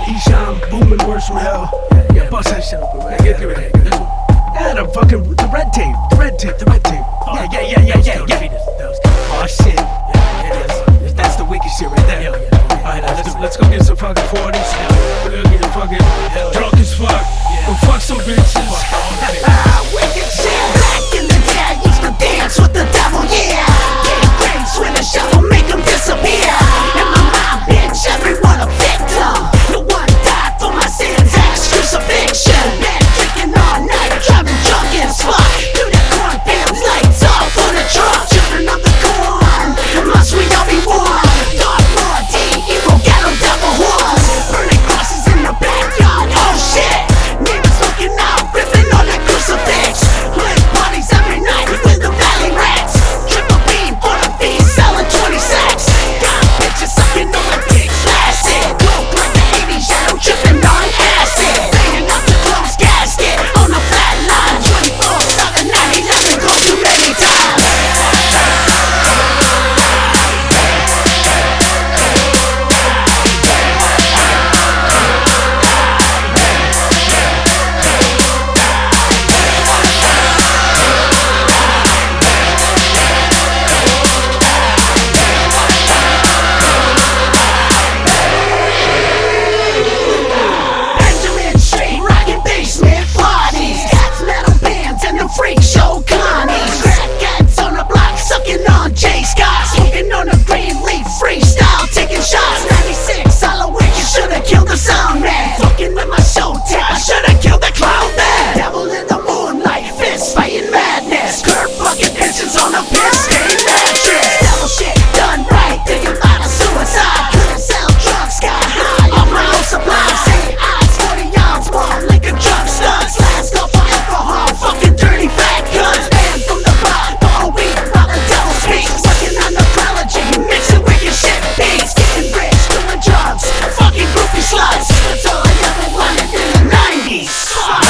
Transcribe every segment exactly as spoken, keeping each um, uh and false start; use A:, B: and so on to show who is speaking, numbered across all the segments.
A: Esham, booming words from hell. Yeah, yeah, bust that shit up, man. Get through it. Yeah, the fucking, the red tape, the red tape, the red tape. Yeah, yeah, yeah, yeah, yeah, yeah. Oh shit. Yeah, yeah, that's the wicked shit right there. Alright, let's, let's go get some fucking forties. We're gonna get fucking drunk as fuck. Go fuck some bitches.
B: Wicked shit. Back in the day, I used to dance with the devil, yeah. Get grace with a shovel, make them disappear. In my mind, bitch, everyone a victim. No one died for my sins, ex crucifixion. Been drinking all night, driving drunk as fuck. Through the cornfields, lights off on the truck. Children of the corn, must we all be one? Dark Lord D, evil ghetto devil horns. Burning crosses in the backyard, oh shit. Neighbors looking out, ripping on that crucifix. Lit parties every night with the valley rats. Triple beam for the fees, selling twenty sacks. Got bitches sucking on my dick, flaccid. Dope like the eighties, shadow tripping on acid. Banging up the closed gasket on a flat line. twenty-four seven, ninety-nine, go too many times. Benjamin Street, rockin' basement parties. Cats, metal bands, and the freak show connies. Crackheads on the block, sucking on J Scott. Smoking on a green leaf, freestyle, taking shots. ninety-six, Halloween, you should've killed the sound man. Fucking with my show tape, I should've killed the clown man. Devil in the moonlight, fist fighting madness. Kurt fucking pigeons on a piss stained mattress. Devil shit done right, thinking about a suicide. Couldn't sell drugs, got high on my own supply. Say eyes, forty ounce, more liquor, drug studs. Last call for alcohol, fucking dirty fat guns. Banned from the bar, for a week, while the devil speaks. Working on necrology, mixing wicked shit beats. Getting rich, doing drugs, fucking groupie sluts. That's all I ever wanted in the nineties. Fuck.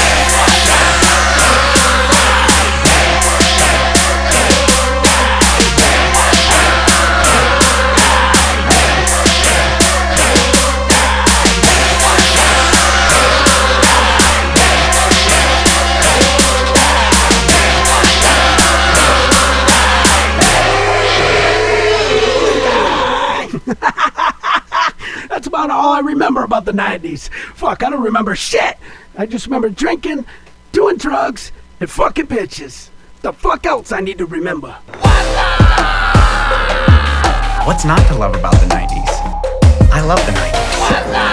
A: That's about all I remember about the nineties. Fuck, I don't remember shit. I just remember drinking, doing drugs, and fucking bitches. The fuck else I need to remember?
C: What's not to love about the nineties? I love the nineties.